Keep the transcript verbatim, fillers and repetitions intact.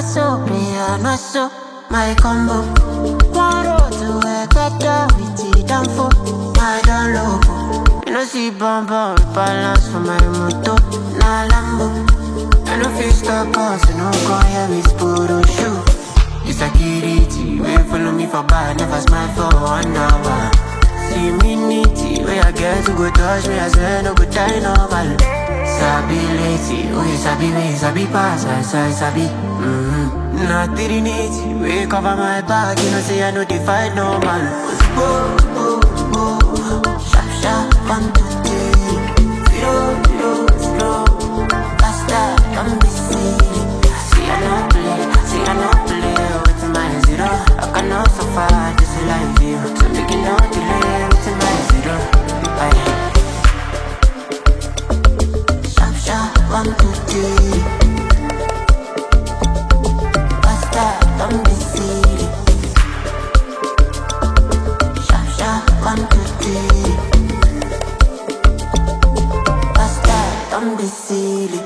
so, prayer, no so, my combo. One road to a better with the downfall, my down low. You know, see bumper balance for my moto, na Lambo. I know feel stop us, you know, go here with photo shoot. It's a kitty, wait follow me for bad, never smile for one hour. See me nitty, where I get to go touch me, I say no good time normal. Sabi lazy, oh you sabi me, sabi pass, I say sabi. Mm-hmm. Not the nitty, we cover my back, you know say I know they fight normal. Oh, oh, oh, sharp, sharp, one, two, three. Slow, slow, slow, faster, don't be silly. See I know play, see I know play with my zero. I can know so far, this is life view. So make it no delay with my zero. Aye. Sharp, sharp, one, two, three. Faster, don't be silly. Sharp, sharp, one, two, three. Faster, don't be silly.